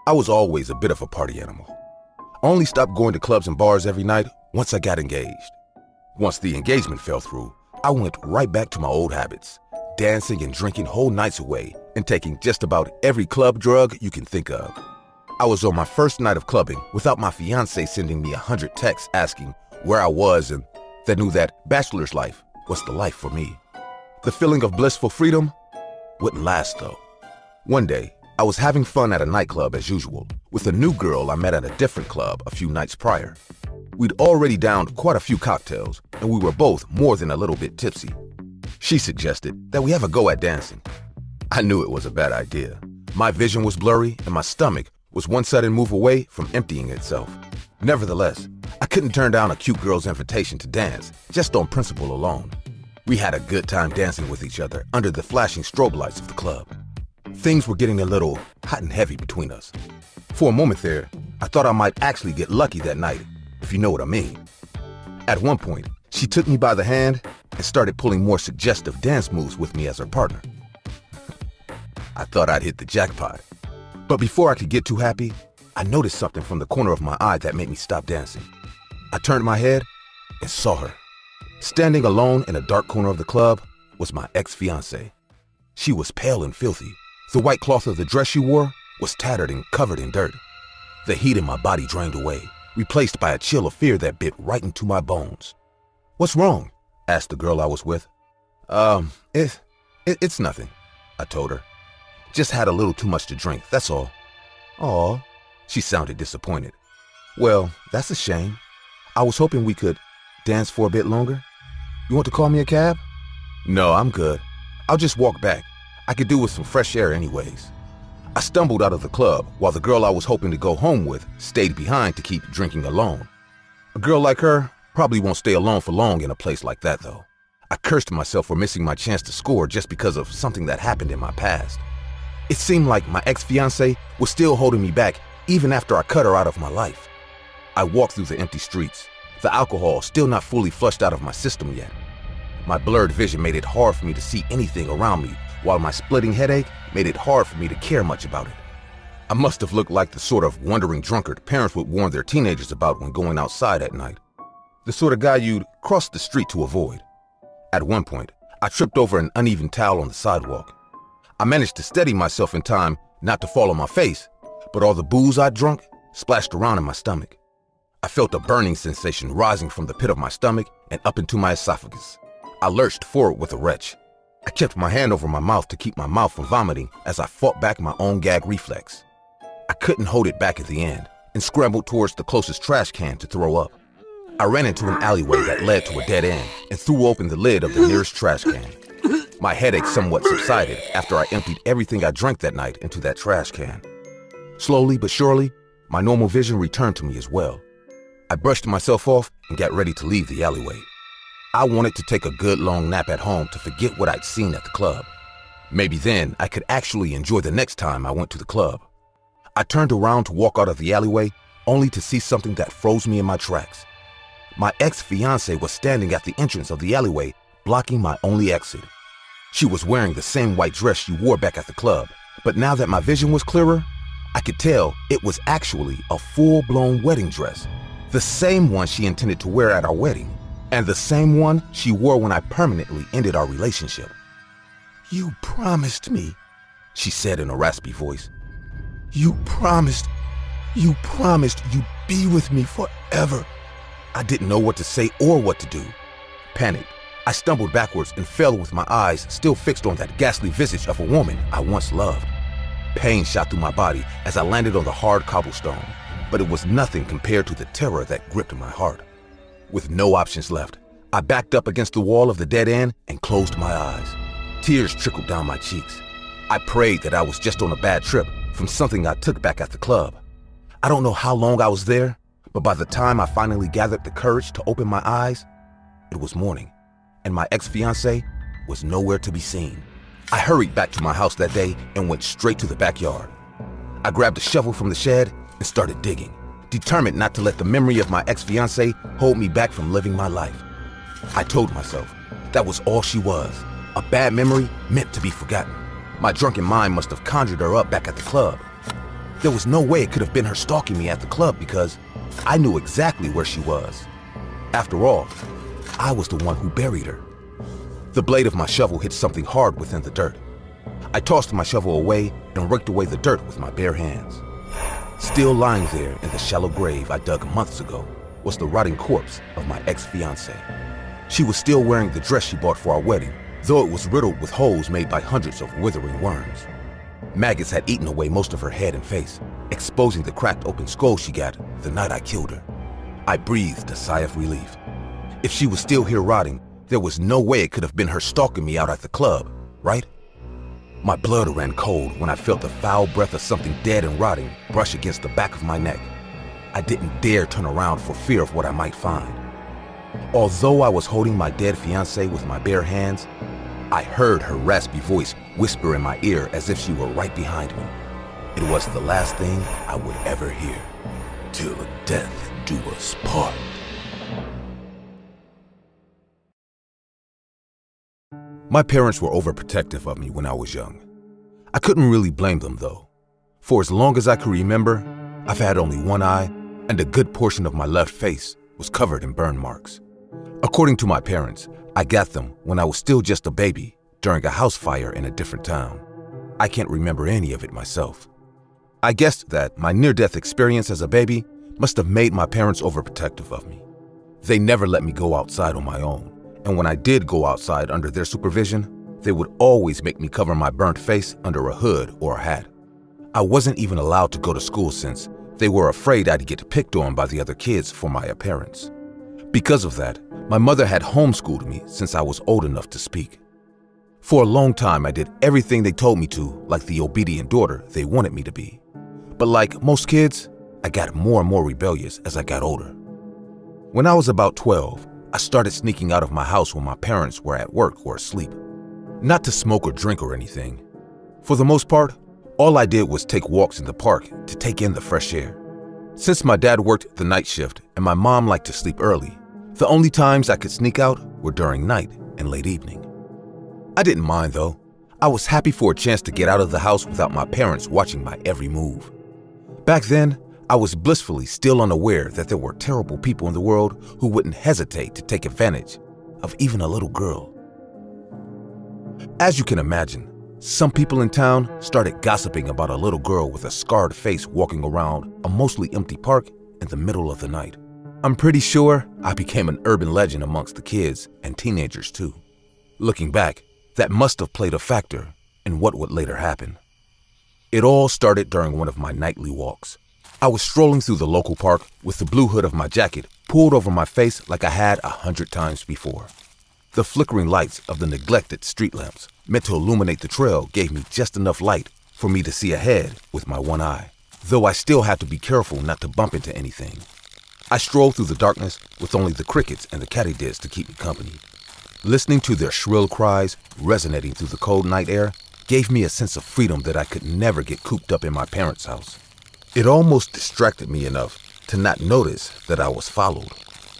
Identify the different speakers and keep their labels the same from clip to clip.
Speaker 1: I was always a bit of a party animal. I only stopped going to clubs and bars every night once I got engaged. Once the engagement fell through, I went right back to my old habits, dancing and drinking whole nights away and taking just about every club drug you can think of. I was on my first night of clubbing without my fiancé sending me 100 texts asking where I was, and that knew that bachelor's life was the life for me. The feeling of blissful freedom wouldn't last though. One day, I was having fun at a nightclub as usual with a new girl I met at a different club a few nights prior. We'd already downed quite a few cocktails and we were both more than a little bit tipsy. She suggested that we have a go at dancing. I knew it was a bad idea. My vision was blurry and my stomach was one sudden move away from emptying itself. Nevertheless, I couldn't turn down a cute girl's invitation to dance just on principle alone. We had a good time dancing with each other under the flashing strobe lights of the club. Things were getting a little hot and heavy between us. For a moment there, I thought I might actually get lucky that night, if you know what I mean. At one point, she took me by the hand and started pulling more suggestive dance moves with me as her partner. I thought I'd hit the jackpot. But before I could get too happy, I noticed something from the corner of my eye that made me stop dancing. I turned my head and saw her. Standing alone in a dark corner of the club was my ex-fiancée. She was pale and filthy. The white cloth of the dress she wore was tattered and covered in dirt. The heat in my body drained away, replaced by a chill of fear that bit right into my bones. "What's wrong?" asked the girl I was with. It's nothing," I told her. "Just had a little too much to drink, that's all." "Aw," she sounded disappointed. "Well, that's a shame. I was hoping we could dance for a bit longer. You want to call me a cab?" "No, I'm good. I'll just walk back. I could do with some fresh air anyways." I stumbled out of the club while the girl I was hoping to go home with stayed behind to keep drinking alone. A girl like her probably won't stay alone for long in a place like that though. I cursed myself for missing my chance to score just because of something that happened in my past. It seemed like my ex-fiancée was still holding me back even after I cut her out of my life. I walked through the empty streets, the alcohol still not fully flushed out of my system yet. My blurred vision made it hard for me to see anything around me, while my splitting headache made it hard for me to care much about it. I must have looked like the sort of wandering drunkard parents would warn their teenagers about when going outside at night. The sort of guy you'd cross the street to avoid. At one point, I tripped over an uneven towel on the sidewalk. I managed to steady myself in time not to fall on my face, but all the booze I'd drunk splashed around in my stomach. I felt a burning sensation rising from the pit of my stomach and up into my esophagus. I lurched forward with a retch. I kept my hand over my mouth to keep my mouth from vomiting as I fought back my own gag reflex. I couldn't hold it back at the end and scrambled towards the closest trash can to throw up. I ran into an alleyway that led to a dead end and threw open the lid of the nearest trash can. My headache somewhat subsided after I emptied everything I drank that night into that trash can. Slowly but surely, my normal vision returned to me as well. I brushed myself off and got ready to leave the alleyway. I wanted to take a good long nap at home to forget what I'd seen at the club. Maybe then I could actually enjoy the next time I went to the club. I turned around to walk out of the alleyway, only to see something that froze me in my tracks. My ex-fiancée was standing at the entrance of the alleyway, blocking my only exit. She was wearing the same white dress she wore back at the club, but now that my vision was clearer, I could tell it was actually a full-blown wedding dress. The same one she intended to wear at our wedding, and the same one she wore when I permanently ended our relationship. "You promised me," she said in a raspy voice. You promised you'd be with me forever." I didn't know what to say or what to do. Panicked, I stumbled backwards and fell with my eyes still fixed on that ghastly visage of a woman I once loved. Pain shot through my body as I landed on the hard cobblestone, but it was nothing compared to the terror that gripped my heart. With no options left, I backed up against the wall of the dead end and closed my eyes. Tears trickled down my cheeks. I prayed that I was just on a bad trip from something I took back at the club. I don't know how long I was there, but by the time I finally gathered the courage to open my eyes, it was morning, and my ex-fiancée was nowhere to be seen. I hurried back to my house that day and went straight to the backyard. I grabbed a shovel from the shed and started digging, determined not to let the memory of my ex-fiancée hold me back from living my life. I told myself that was all she was, a bad memory meant to be forgotten. My drunken mind must have conjured her up back at the club. There was no way it could have been her stalking me at the club because I knew exactly where she was. After all, I was the one who buried her. The blade of my shovel hit something hard within the dirt. I tossed my shovel away and raked away the dirt with my bare hands. Still lying there in the shallow grave I dug months ago was the rotting corpse of my ex-fiancée. She was still wearing the dress she bought for our wedding, though it was riddled with holes made by hundreds of withering worms. Maggots had eaten away most of her head and face, exposing the cracked open skull she got the night I killed her. I breathed a sigh of relief. If she was still here rotting, there was no way it could have been her stalking me out at the club, right? My blood ran cold when I felt the foul breath of something dead and rotting brush against the back of my neck. I didn't dare turn around for fear of what I might find. Although I was holding my dead fiancée with my bare hands, I heard her raspy voice whisper in my ear as if she were right behind me. It was the last thing I would ever hear. Till death do us part. My parents were overprotective of me when I was young. I couldn't really blame them though. For as long as I can remember, I've had only one eye, and a good portion of my left face was covered in burn marks. According to my parents, I got them when I was still just a baby during a house fire in a different town. I can't remember any of it myself. I guessed that my near-death experience as a baby must have made my parents overprotective of me. They never let me go outside on my own, and when I did go outside under their supervision, they would always make me cover my burnt face under a hood or a hat. I wasn't even allowed to go to school since they were afraid I'd get picked on by the other kids for my appearance. Because of that, my mother had homeschooled me since I was old enough to speak. For a long time, I did everything they told me to, like the obedient daughter they wanted me to be. But like most kids, I got more and more rebellious as I got older. When I was about 12, I started sneaking out of my house when my parents were at work or asleep. Not to smoke or drink or anything. For the most part, all I did was take walks in the park to take in the fresh air. Since my dad worked the night shift and my mom liked to sleep early, the only times I could sneak out were during night and late evening. I didn't mind though. I was happy for a chance to get out of the house without my parents watching my every move. Back then, I was blissfully still unaware that there were terrible people in the world who wouldn't hesitate to take advantage of even a little girl. As you can imagine, some people in town started gossiping about a little girl with a scarred face walking around a mostly empty park in the middle of the night. I'm pretty sure I became an urban legend amongst the kids and teenagers too. Looking back, that must have played a factor in what would later happen. It all started during one of my nightly walks. I was strolling through the local park with the blue hood of my jacket pulled over my face like I had 100 times before. The flickering lights of the neglected street lamps meant to illuminate the trail gave me just enough light for me to see ahead with my one eye, though I still had to be careful not to bump into anything. I strolled through the darkness with only the crickets and the katydids to keep me company. Listening to their shrill cries resonating through the cold night air gave me a sense of freedom that I could never get cooped up in my parents' house. It almost distracted me enough to not notice that I was followed.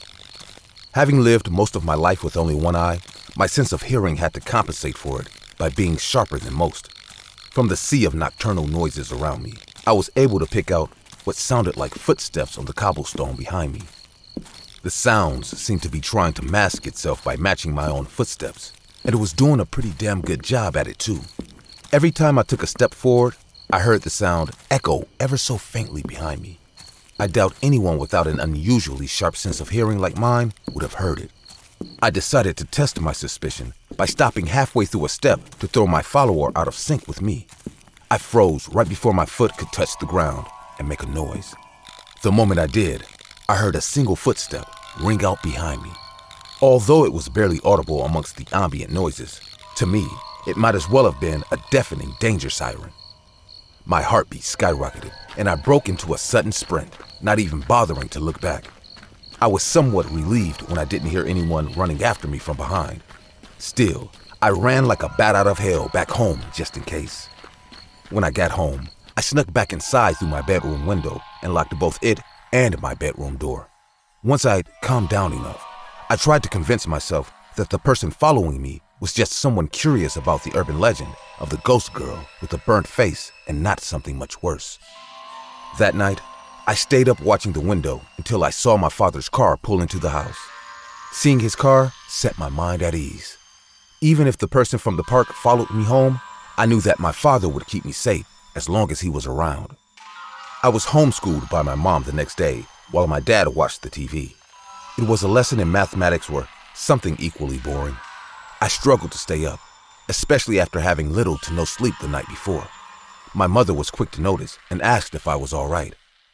Speaker 1: Having lived most of my life with only one eye, my sense of hearing had to compensate for it by being sharper than most. From the sea of nocturnal noises around me, I was able to pick out what sounded like footsteps on the cobblestone behind me. The sounds seemed to be trying to mask itself by matching my own footsteps, and it was doing a pretty damn good job at it too. Every time I took a step forward, I heard the sound echo ever so faintly behind me. I doubt anyone without an unusually sharp sense of hearing like mine would have heard it. I decided to test my suspicion by stopping halfway through a step to throw my follower out of sync with me. I froze right before my foot could touch the ground and make a noise. The moment I did, I heard a single footstep ring out behind me. Although it was barely audible amongst the ambient noises, to me, it might as well have been a deafening danger siren. My heartbeat skyrocketed, and I broke into a sudden sprint, not even bothering to look back. I was somewhat relieved when I didn't hear anyone running after me from behind. Still, I ran like a bat out of hell back home just in case. When I got home, I snuck back inside through my bedroom window and locked both it and my bedroom door. Once I'd calmed down enough, I tried to convince myself that the person following me was just someone curious about the urban legend of the ghost girl with a burnt face and not something much worse. That night, I stayed up watching the window until I saw my father's car pull into the house. Seeing his car set my mind at ease. Even if the person from the park followed me home, I knew that my father would keep me safe as long as he was around. I was homeschooled by my mom the next day while my dad watched the TV. It was a lesson in mathematics or something equally boring. I struggled to stay up, especially after having little to no sleep the night before. My mother was quick to notice and asked if I was all right.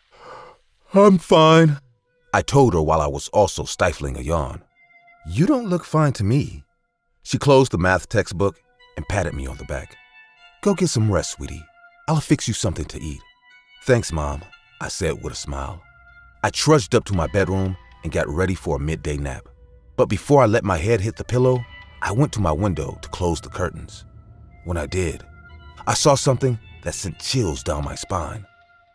Speaker 1: "I'm fine," I told her while I was also stifling a yawn. "You don't look fine to me." She closed the math textbook and patted me on the back. "Go get some rest, sweetie. I'll fix you something to eat." "Thanks, Mom," I said with a smile. I trudged up to my bedroom and got ready for a midday nap. But before I let my head hit the pillow, I went to my window to close the curtains. When I did, I saw something that sent chills down my spine.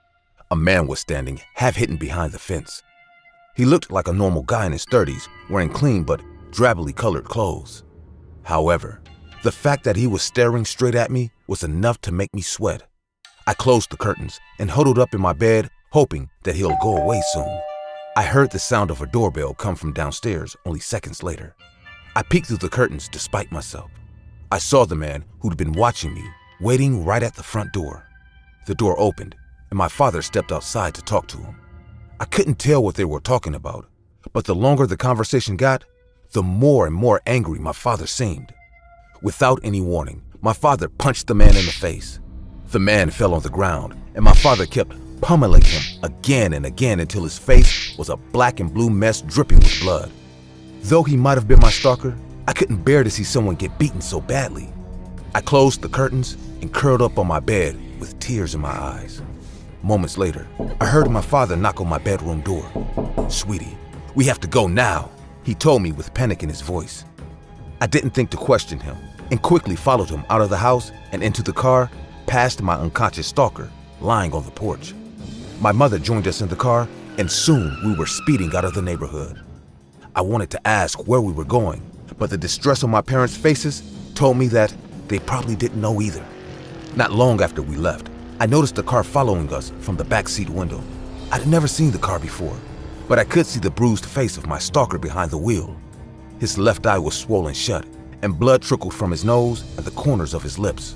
Speaker 1: A man was standing half hidden behind the fence. He looked like a normal guy in his 30s, wearing clean but drabbily colored clothes. However, the fact that he was staring straight at me was enough to make me sweat. I closed the curtains and huddled up in my bed, hoping that he'll go away soon. I heard the sound of a doorbell come from downstairs only seconds later. I peeked through the curtains despite myself. I saw the man who'd been watching me, waiting right at the front door. The door opened, and my father stepped outside to talk to him. I couldn't tell what they were talking about, but the longer the conversation got, the more and more angry my father seemed. Without any warning, my father punched the man in the face. The man fell on the ground, and my father kept pummeling him again and again until his face was a black and blue mess dripping with blood. Though he might have been my stalker, I couldn't bear to see someone get beaten so badly. I closed the curtains and curled up on my bed with tears in my eyes. Moments later, I heard my father knock on my bedroom door. "Sweetie, we have to go now," he told me with panic in his voice. I didn't think to question him and quickly followed him out of the house and into the car, past my unconscious stalker lying on the porch. My mother joined us in the car, and soon we were speeding out of the neighborhood. I wanted to ask where we were going, but the distress on my parents' faces told me that they probably didn't know either. Not long after we left, I noticed a car following us from the backseat window. I'd never seen the car before, but I could see the bruised face of my stalker behind the wheel. His left eye was swollen shut, and blood trickled from his nose and the corners of his lips.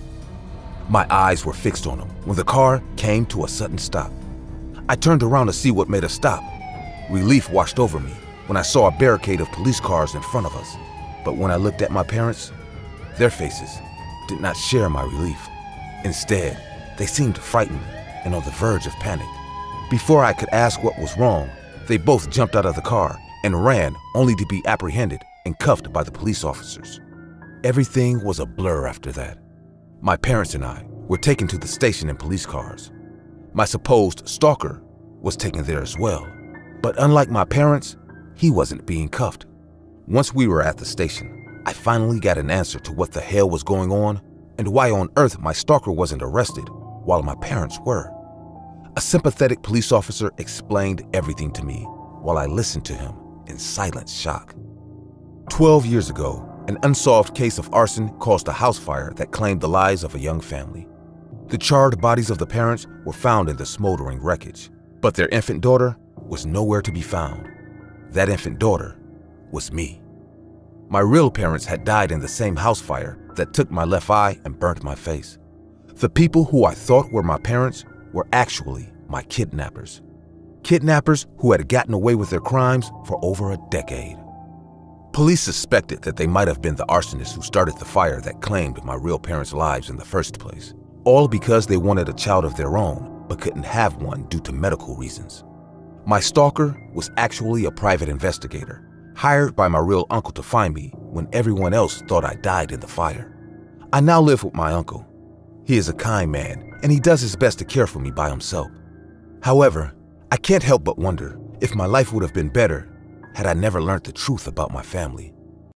Speaker 1: My eyes were fixed on him when the car came to a sudden stop. I turned around to see what made us stop. Relief washed over me when I saw a barricade of police cars in front of us. But when I looked at my parents, their faces did not share my relief. Instead, they seemed frightened and on the verge of panic. Before I could ask what was wrong, they both jumped out of the car and ran, only to be apprehended and cuffed by the police officers. Everything was a blur after that. My parents and I were taken to the station in police cars. My supposed stalker was taken there as well. But unlike my parents, he wasn't being cuffed. Once we were at the station, I finally got an answer to what the hell was going on and why on earth my stalker wasn't arrested while my parents were. A sympathetic police officer explained everything to me while I listened to him in silent shock. 12 years ago, an unsolved case of arson caused a house fire that claimed the lives of a young family. The charred bodies of the parents were found in the smoldering wreckage, but their infant daughter was nowhere to be found. That infant daughter was me. My real parents had died in the same house fire that took my left eye and burnt my face. The people who I thought were my parents were actually my kidnappers. Kidnappers who had gotten away with their crimes for over a decade. Police suspected that they might have been the arsonists who started the fire that claimed my real parents' lives in the first place, all because they wanted a child of their own but couldn't have one due to medical reasons. My stalker was actually a private investigator, hired by my real uncle to find me when everyone else thought I died in the fire. I now live with my uncle. He is a kind man, and he does his best to care for me by himself. However, I can't help but wonder if my life would have been better had I never learned the truth about my family.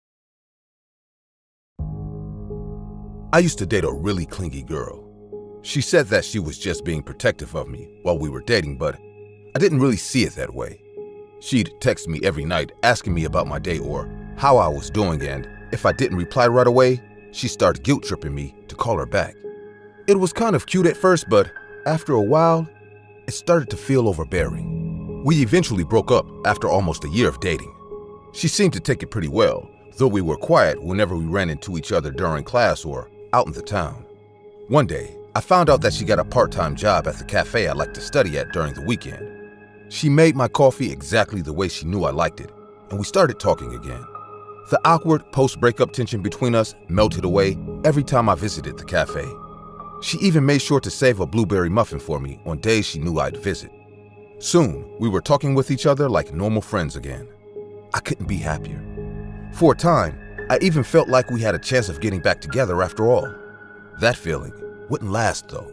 Speaker 1: I used to date a really clingy girl. She said that she was just being protective of me while we were dating, but I didn't really see it that way. She'd text me every night asking me about my day or how I was doing, and if I didn't reply right away, she started guilt-tripping me to call her back. It was kind of cute at first, but after a while, it started to feel overbearing. We eventually broke up after almost a year of dating. She seemed to take it pretty well, though we were quiet whenever we ran into each other during class or out in the town. One day, I found out that she got a part-time job at the cafe I liked to study at during the weekend. She made my coffee exactly the way she knew I liked it, and we started talking again. The awkward post-breakup tension between us melted away every time I visited the cafe. She even made sure to save a blueberry muffin for me on days she knew I'd visit. Soon, we were talking with each other like normal friends again. I couldn't be happier. For a time, I even felt like we had a chance of getting back together after all. That feeling wouldn't last, though.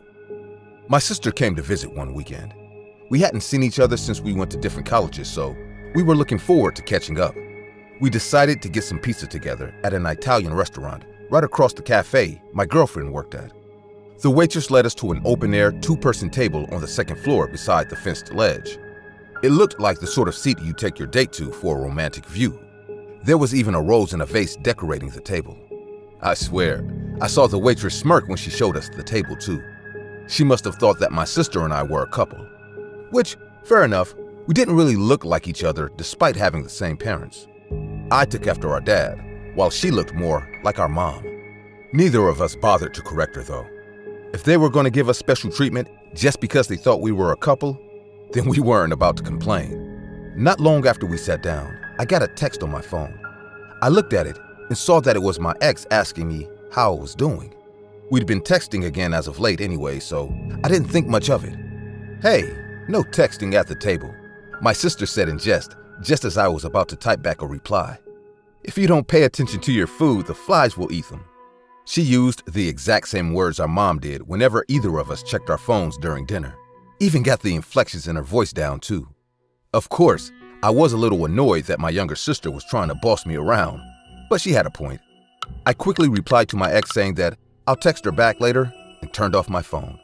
Speaker 1: My sister came to visit one weekend. We hadn't seen each other since we went to different colleges, so we were looking forward to catching up. We decided to get some pizza together at an Italian restaurant right across the cafe my girlfriend worked at. The waitress led us to an open-air, two-person table on the second floor beside the fenced ledge. It looked like the sort of seat you take your date to for a romantic view. There was even a rose and a vase decorating the table. I swear, I saw the waitress smirk when she showed us the table too. She must have thought that my sister and I were a couple. Which, fair enough, we didn't really look like each other despite having the same parents. I took after our dad, while she looked more like our mom. Neither of us bothered to correct her though. If they were going to give us special treatment just because they thought we were a couple, then we weren't about to complain. Not long after we sat down, I got a text on my phone. I looked at it and saw that it was my ex asking me how I was doing. We'd been texting again as of late anyway, so I didn't think much of it. "Hey, no texting at the table," my sister said in jest, just as I was about to type back a reply. "If you don't pay attention to your food, the flies will eat them." She used the exact same words our mom did whenever either of us checked our phones during dinner. Even got the inflections in her voice down too. Of course, I was a little annoyed that my younger sister was trying to boss me around, but she had a point. I quickly replied to my ex saying that I'll text her back later and turned off my phone.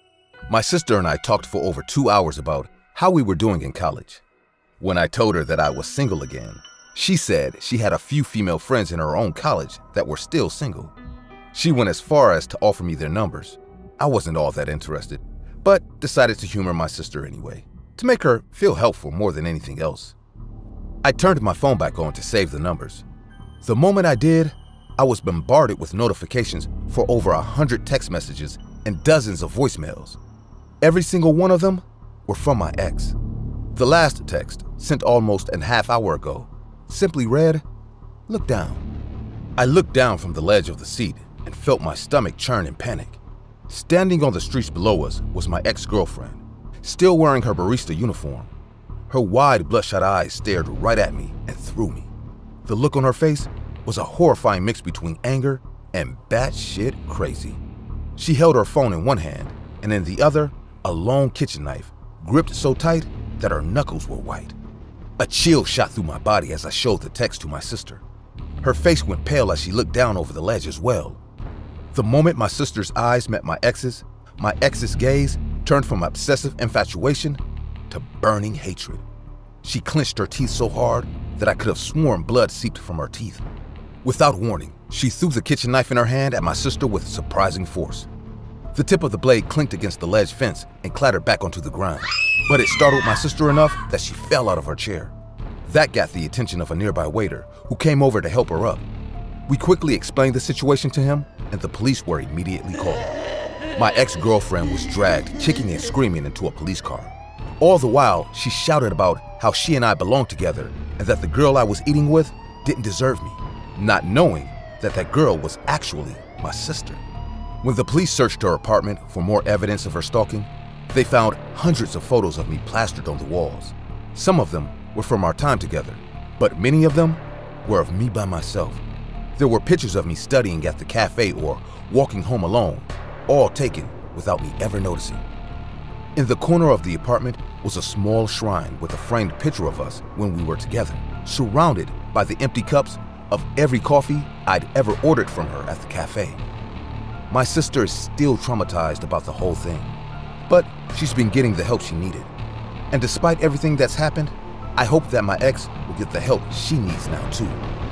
Speaker 1: My sister and I talked for over 2 hours about how we were doing in college. When I told her that I was single again, she said she had a few female friends in her own college that were still single. She went as far as to offer me their numbers. I wasn't all that interested, but decided to humor my sister anyway, to make her feel helpful more than anything else. I turned my phone back on to save the numbers. The moment I did, I was bombarded with notifications for over 100 text messages and dozens of voicemails. Every single one of them were from my ex. The last text, sent almost a half hour ago, simply read, "Look down." I looked down from the ledge of the seat and felt my stomach churn in panic. Standing on the streets below us was my ex-girlfriend, still wearing her barista uniform. Her wide, bloodshot eyes stared right at me and through me. The look on her face was a horrifying mix between anger and batshit crazy. She held her phone in one hand, and in the other, a long kitchen knife, gripped so tight that her knuckles were white. A chill shot through my body as I showed the text to my sister. Her face went pale as she looked down over the ledge as well. The moment my sister's eyes met my ex's gaze turned from obsessive infatuation to burning hatred. She clenched her teeth so hard that I could have sworn blood seeped from her teeth. Without warning, she threw the kitchen knife in her hand at my sister with surprising force. The tip of the blade clinked against the ledge fence and clattered back onto the ground, but it startled my sister enough that she fell out of her chair. That got the attention of a nearby waiter, who came over to help her up. We quickly explained the situation to him, and the police were immediately called. My ex-girlfriend was dragged, kicking and screaming, into a police car. All the while, she shouted about how she and I belonged together and that the girl I was eating with didn't deserve me, not knowing that that girl was actually my sister. When the police searched her apartment for more evidence of her stalking, they found hundreds of photos of me plastered on the walls. Some of them were from our time together, but many of them were of me by myself. There were pictures of me studying at the cafe or walking home alone, all taken without me ever noticing. In the corner of the apartment was a small shrine with a framed picture of us when we were together, surrounded by the empty cups of every coffee I'd ever ordered from her at the cafe. My sister is still traumatized about the whole thing, but she's been getting the help she needed. And despite everything that's happened, I hope that my ex will get the help she needs now too.